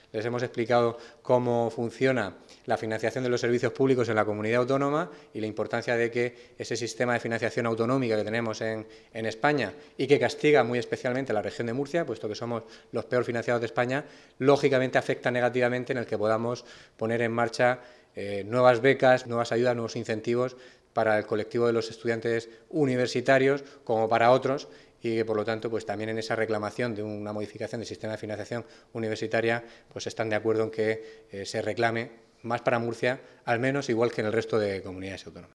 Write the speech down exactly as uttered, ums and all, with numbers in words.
les hemos explicado cómo funciona la financiación de los servicios públicos en la comunidad autónoma y la importancia de que ese sistema de financiación autonómica que tenemos en, en España y que castiga muy especialmente a la región de Murcia, puesto que somos los peor financiados de España, lógicamente afecta negativamente en el que podamos poner en marcha eh, nuevas becas, nuevas ayudas, nuevos incentivos para el colectivo de los estudiantes universitarios como para otros, y que por lo tanto pues también en esa reclamación de una modificación del sistema de financiación universitaria pues están de acuerdo en que eh, se reclame más para Murcia, al menos igual que en el resto de comunidades autónomas.